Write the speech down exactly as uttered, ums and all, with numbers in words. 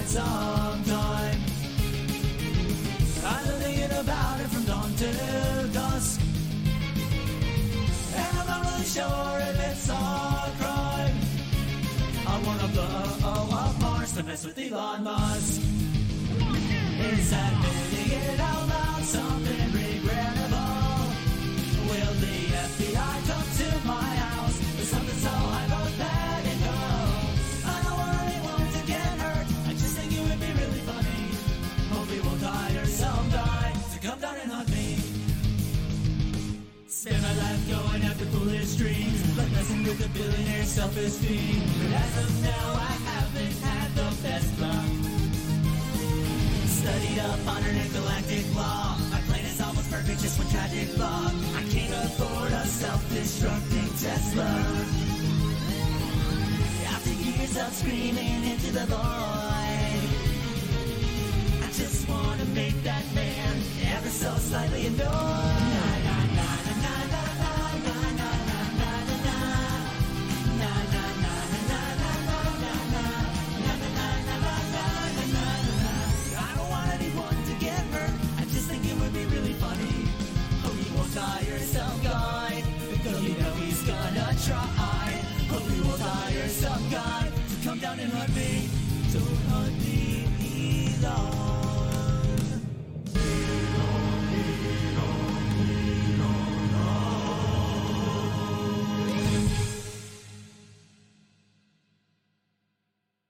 sometime. I've been thinking about it from dawn till dusk, and I'm not really sure if it's a crime. I wanna blow up Mars to mess with Elon Musk. Is admitting it out loud something regrettable? Will the F B I come to my house with something so hypothetical? I don't want anyone to get hurt, I just think it would be really funny. Hope we won't die or some die to come down and hug me. Spend my life going after foolish dreams, like messing with a billionaire's self-esteem. But as of now I haven't had the best luck. Studied up on intergalactic law, my plan is almost perfect, just one tragic flaw. I can't afford a self-destructing Tesla. After years of screaming into the void, I just wanna make that man ever so slightly annoyed.